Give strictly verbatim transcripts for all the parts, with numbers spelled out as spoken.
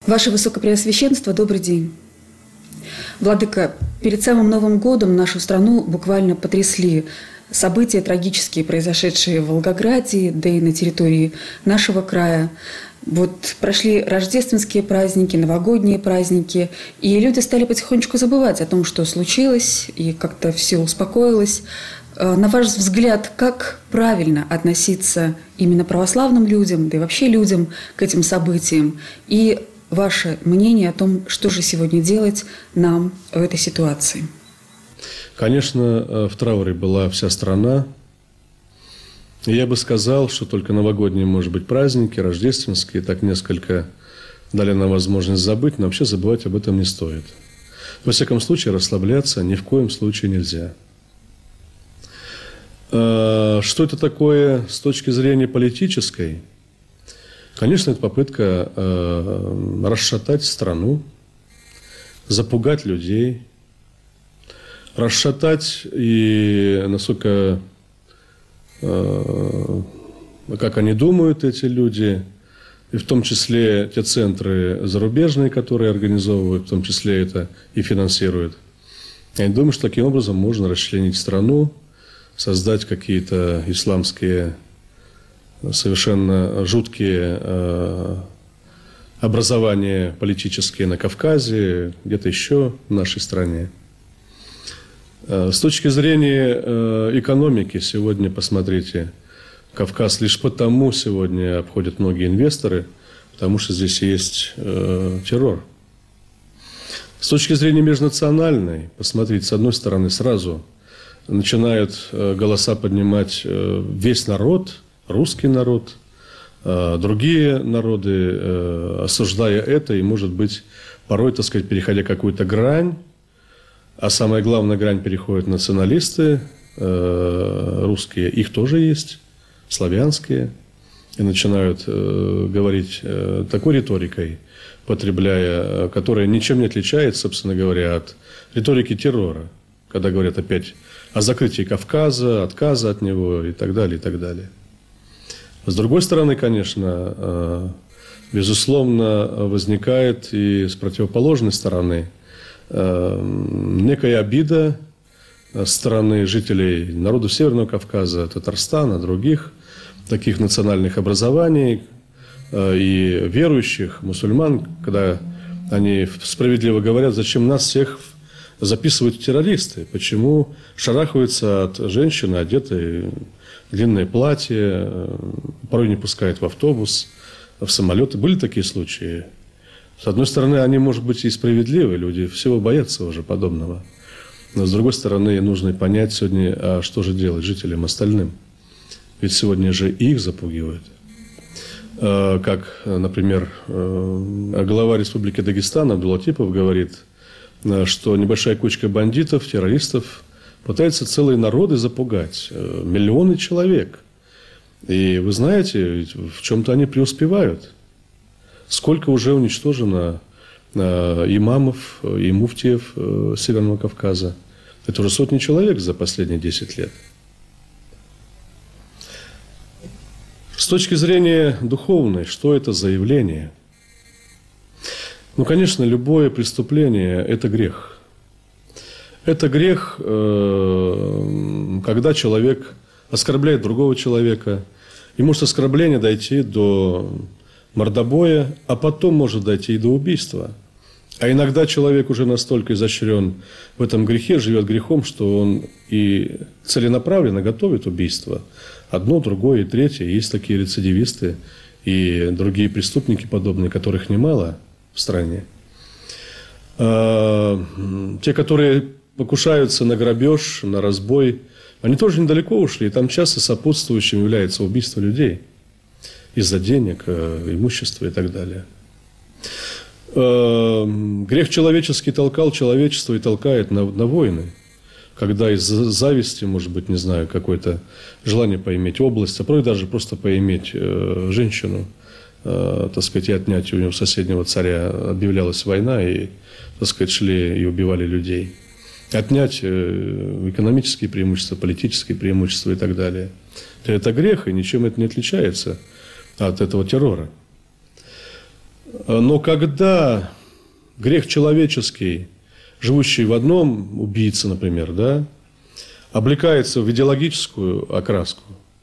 Ваше Высокопреосвященство, добрый день. Владыка, перед самым Новым годом нашу страну буквально потрясли события трагические, произошедшие в Волгограде, да и на территории нашего края. Вот прошли рождественские праздники, новогодние праздники, и люди стали потихонечку забывать о том, что случилось, и как-то все успокоилось. На ваш взгляд, как правильно относиться именно православным людям, да и вообще людям к этим событиям? И ваше мнение о том, что же сегодня делать нам в этой ситуации? Конечно, в трауре была вся страна. И я бы сказал, что только новогодние, может быть, праздники, рождественские, так несколько дали нам возможность забыть, но вообще забывать об этом не стоит. Во всяком случае, расслабляться ни в коем случае нельзя. Что это такое с точки зрения политической? Конечно, это попытка э, расшатать страну, запугать людей, расшатать и насколько, э, как они думают, эти люди, и в том числе те центры зарубежные, которые организовывают, в том числе это и финансируют. Я думаю, что таким образом можно расчленить страну, создать какие-то исламские совершенно жуткие э, образования политические на Кавказе, где-то еще в нашей стране. Э, с точки зрения э, экономики, сегодня, посмотрите, Кавказ лишь потому сегодня обходят многие инвесторы, потому что здесь есть э, террор. С точки зрения межнациональной, посмотрите, с одной стороны, сразу начинают э, голоса поднимать э, весь народ, русский народ, другие народы, осуждая это, и, может быть, порой, так сказать, переходя какую-то грань, а самая главная грань переходят националисты, русские, их тоже есть, славянские, и начинают говорить такой риторикой, потребляя, которая ничем не отличается, собственно говоря, от риторики террора, когда говорят опять о закрытии Кавказа, отказа от него и так далее, и так далее. С другой стороны, конечно, безусловно, возникает и с противоположной стороны некая обида со стороны жителей народов Северного Кавказа, Татарстана, других таких национальных образований и верующих мусульман, когда они справедливо говорят, зачем нас всех записывают в террористы, почему шарахаются от женщины, одетой в длинное платье, порой не пускают в автобус, в самолеты. Были такие случаи. С одной стороны, они, может быть, и справедливы, люди всего боятся уже подобного. Но, с другой стороны, нужно понять сегодня, а что же делать жителям остальным. Ведь сегодня же их запугивают. Как, например, глава Республики Дагестан Абдулатипов говорит, что небольшая кучка бандитов, террористов пытается целые народы запугать, миллионы человек. И вы знаете, в чем-то они преуспевают. Сколько уже уничтожено имамов и муфтиев Северного Кавказа. Это уже сотни человек за последние десять лет. С точки зрения духовной, что это за явление? Ну, конечно, любое преступление – это грех. Это грех, когда человек оскорбляет другого человека. И может оскорбление дойти до мордобоя, а потом может дойти и до убийства. А иногда человек уже настолько изощрен в этом грехе, живет грехом, что он и целенаправленно готовит убийство. Одно, другое и третье. Есть такие рецидивисты и другие преступники подобные, которых немало в стране. Те, которые покушаются на грабеж, на разбой, они тоже недалеко ушли, и там часто сопутствующим является убийство людей из-за денег, имущества и так далее. Грех человеческий толкал человечество и толкает на, на войны, когда из зависти, может быть, не знаю, какое-то желание поиметь область, а порой даже просто поиметь женщину, так сказать, и отнять у него соседнего царя, объявлялась война, и, так сказать, шли и убивали людей. Отнять экономические преимущества, политические преимущества и так далее. Это грех, и ничем это не отличается от этого террора. Но когда грех человеческий, живущий в одном убийце, например, да, облекается в идеологическую окраску,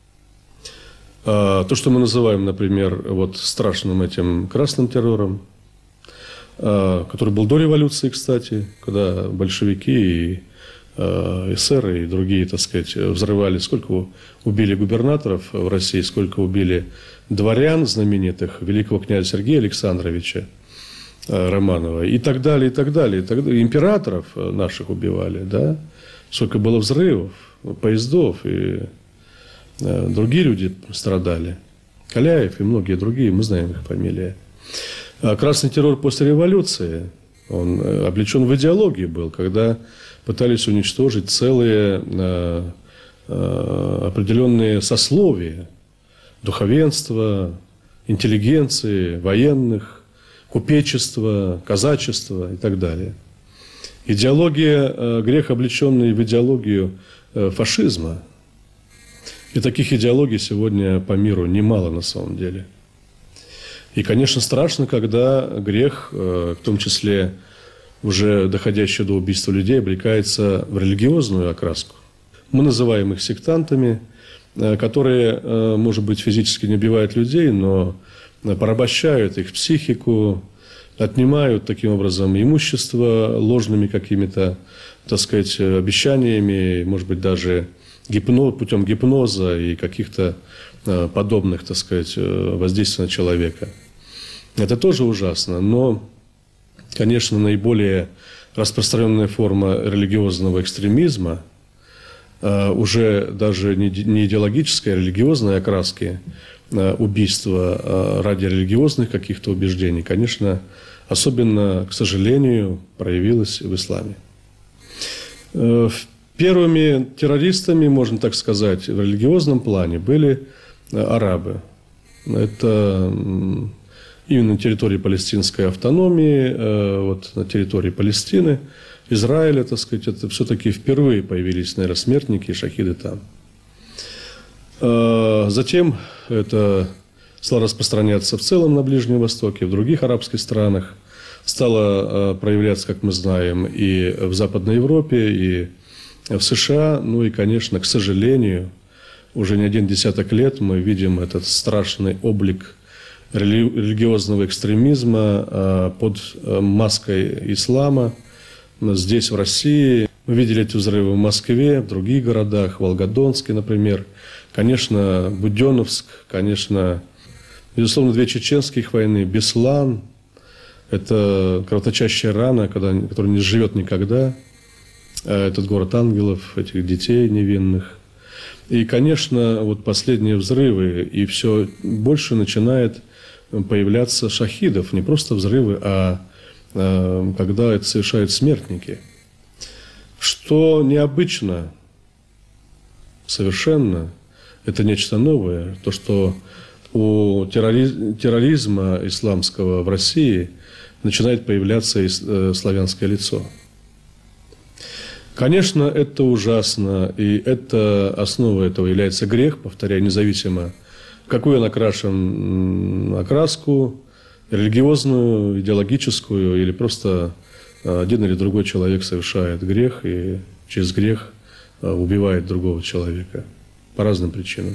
то, что мы называем, например, вот страшным этим красным террором, который был до революции, кстати, когда большевики и эсеры и другие, так сказать, взрывали, сколько убили губернаторов в России, сколько убили дворян знаменитых, великого князя Сергея Александровича Романова и так далее, и так далее. И так далее. Императоров наших убивали, да, сколько было взрывов, поездов, и другие люди страдали. Каляев и многие другие, мы знаем их фамилии. А красный террор после революции, он облечен в идеологию был, когда пытались уничтожить целые э, э, определенные сословия духовенства, интеллигенции, военных, купечества, казачества и так далее. Идеология, э, грех, облеченный в идеологию э, фашизма. И таких идеологий сегодня по миру немало на самом деле. И, конечно, страшно, когда грех, э, в том числе уже доходящий до убийства людей, облекается в религиозную окраску. Мы называем их сектантами, которые, может быть, физически не убивают людей, но порабощают их психику, отнимают таким образом имущество ложными какими-то, так сказать, обещаниями, может быть, даже гипноз, путем гипноза и каких-то подобных, так сказать, воздействий на человека. Это тоже ужасно, но, конечно, наиболее распространенная форма религиозного экстремизма, уже даже не идеологической, а религиозной окраски убийства ради религиозных каких-то убеждений, конечно, особенно, к сожалению, проявилась в исламе. Первыми террористами, можно так сказать, в религиозном плане были арабы. Это именно на территории палестинской автономии, вот на территории Палестины, Израиля, так сказать, это все-таки впервые появились, наверное, смертники и шахиды там. Затем это стало распространяться в целом на Ближнем Востоке, в других арабских странах. Стало проявляться, как мы знаем, и в Западной Европе, и в США. Ну и, конечно, к сожалению, уже не один десяток лет мы видим этот страшный облик религиозного экстремизма под маской ислама. Здесь, в России, мы видели эти взрывы в Москве, в других городах, в Волгодонске, например. Конечно, Буденновск, конечно, безусловно, две чеченских войны, Беслан. Это кровоточащая рана, которая не живет никогда. Этот город ангелов, этих детей невинных. И, конечно, вот последние взрывы, и все больше начинает появляться шахидов. Не просто взрывы, а когда это совершают смертники. Что необычно совершенно, это нечто новое, то, что у терроризма исламского в России начинает появляться и славянское лицо. Конечно, это ужасно, и это, основа этого является грех, повторяю, независимо, какую он окрашен окраску, религиозную, идеологическую, или просто один или другой человек совершает грех и через грех убивает другого человека по разным причинам.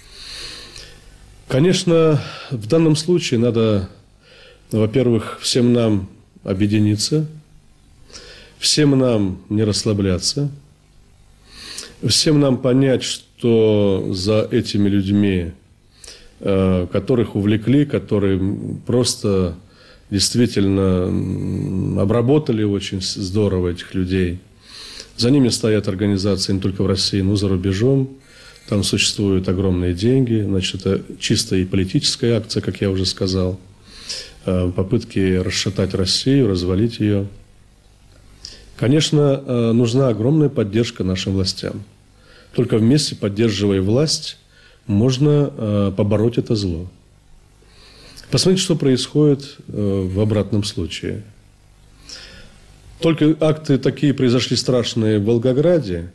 Конечно, в данном случае надо, во-первых, всем нам объединиться, всем нам не расслабляться, всем нам понять, что за этими людьми, которых увлекли, которые просто действительно обработали очень здорово этих людей. За ними стоят организации не только в России, но и за рубежом. Там существуют огромные деньги. Значит, это чисто и политическая акция, как я уже сказал. Попытки расшатать Россию, развалить ее. Конечно, нужна огромная поддержка нашим властям. Только вместе, поддерживая власть, можно побороть это зло. Посмотрите, что происходит в обратном случае. Только акты такие произошли страшные в Волгограде.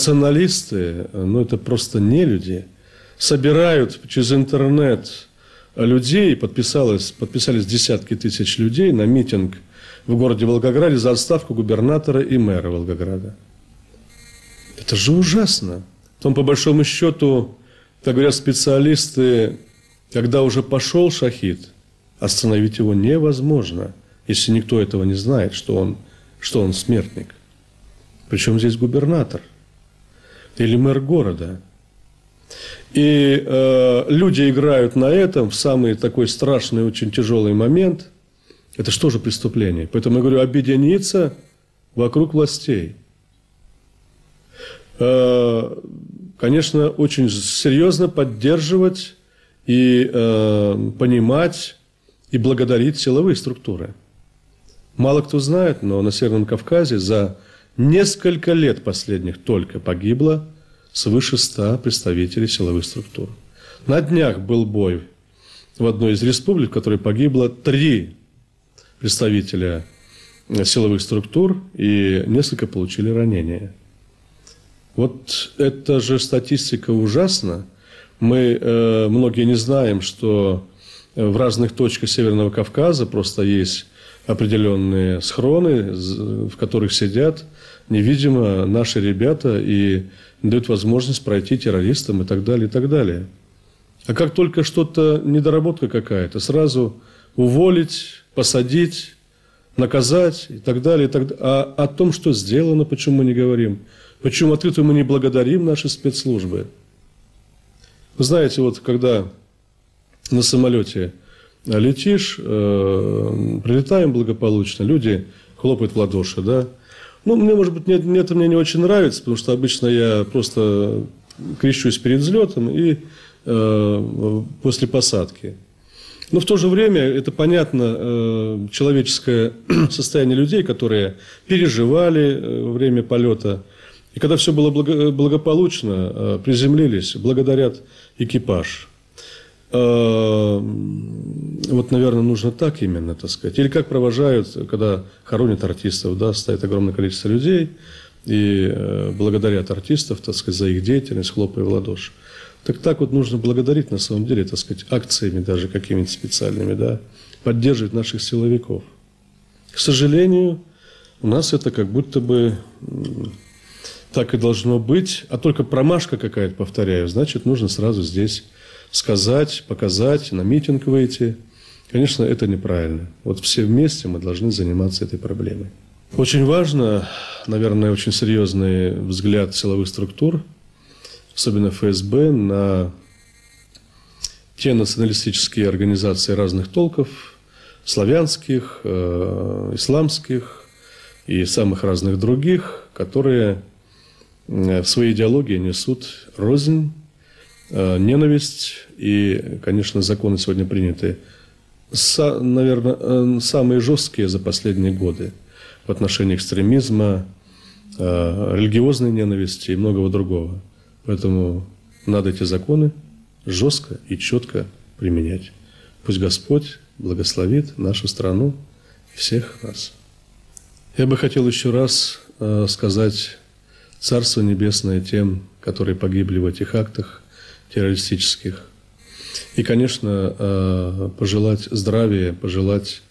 Националисты, ну это просто нелюди, собирают через интернет людей, подписалось, подписались десятки тысяч людей на митинг в городе Волгограде за отставку губернатора и мэра Волгограда. Это же ужасно. Потом, по большому счету, как говорят специалисты, когда уже пошел шахид, остановить его невозможно, если никто этого не знает, что он, что он смертник. Причем здесь губернатор или мэр города. И э, люди играют на этом в самый такой страшный, очень тяжелый момент. Это что же преступление? Поэтому я говорю, объединиться вокруг властей. Э, конечно, очень серьезно поддерживать и э, понимать и благодарить силовые структуры. Мало кто знает, но на Северном Кавказе за несколько лет последних только погибло свыше ста представителей силовых структур. На днях был бой в одной из республик, в которой погибло три представителя силовых структур, и несколько получили ранения. Вот это же статистика ужасна. Мы э, многие не знаем, что в разных точках Северного Кавказа просто есть определенные схроны, в которых сидят невидимо наши ребята и дают возможность пройти террористам и так далее, и так далее. А как только что-то, недоработка какая-то, сразу уволить, посадить, наказать и так далее, и так далее. А о том, что сделано, почему мы не говорим? Почему открыто мы не благодарим наши спецслужбы? Вы знаете, вот когда на самолете летишь, э, прилетаем благополучно, люди хлопают в ладоши, да? Ну, мне, может быть, нет, это мне не очень нравится, потому что обычно я просто крещусь перед взлетом и э, после посадки. Но в то же время это понятно э, человеческое состояние людей, которые переживали э, во время полета. И когда все было благо, благополучно, э, приземлились, благодарят экипаж. Э, вот, наверное, нужно так именно, так сказать. Или как провожают, когда хоронят артистов, да, стоит огромное количество людей и э, благодарят артистов, так сказать, за их деятельность, хлопая в ладоши. Так так вот нужно благодарить, на самом деле, так сказать, акциями даже какими-то специальными, да, поддерживать наших силовиков. К сожалению, у нас это как будто бы так и должно быть, а только промашка какая-то, повторяю, значит, нужно сразу здесь сказать, показать, на митинг выйти. Конечно, это неправильно. Вот все вместе мы должны заниматься этой проблемой. Очень важно, наверное, очень серьезный взгляд силовых структур, особенно эф эс бэ, на те националистические организации разных толков, славянских, э, исламских и самых разных других, которые в своей идеологии несут рознь, э, ненависть и, конечно, законы сегодня приняты, са, наверное, э, самые жесткие за последние годы в отношении экстремизма, э, религиозной ненависти и многого другого. Поэтому надо эти законы жестко и четко применять. Пусть Господь благословит нашу страну и всех нас. Я бы хотел еще раз э, сказать Царство Небесное тем, которые погибли в этих актах террористических. И, конечно, э, пожелать здравия, пожелать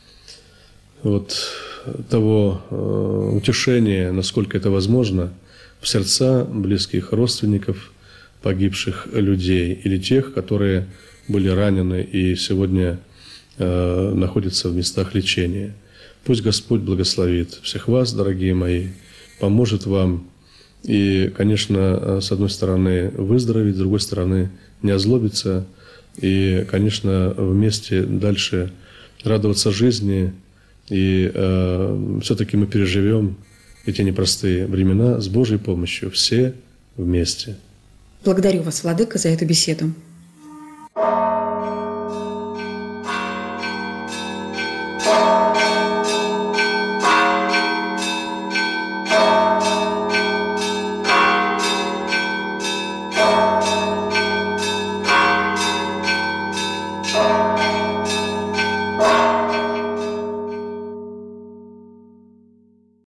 вот того э, утешения, насколько это возможно, в сердца близких родственников погибших людей или тех, которые были ранены и сегодня э, находятся в местах лечения. Пусть Господь благословит всех вас, дорогие мои, поможет вам и, конечно, с одной стороны выздороветь, с другой стороны не озлобиться и, конечно, вместе дальше радоваться жизни. И э, все-таки мы переживем эти непростые времена с Божьей помощью, все вместе. Благодарю вас, Владыка, за эту беседу.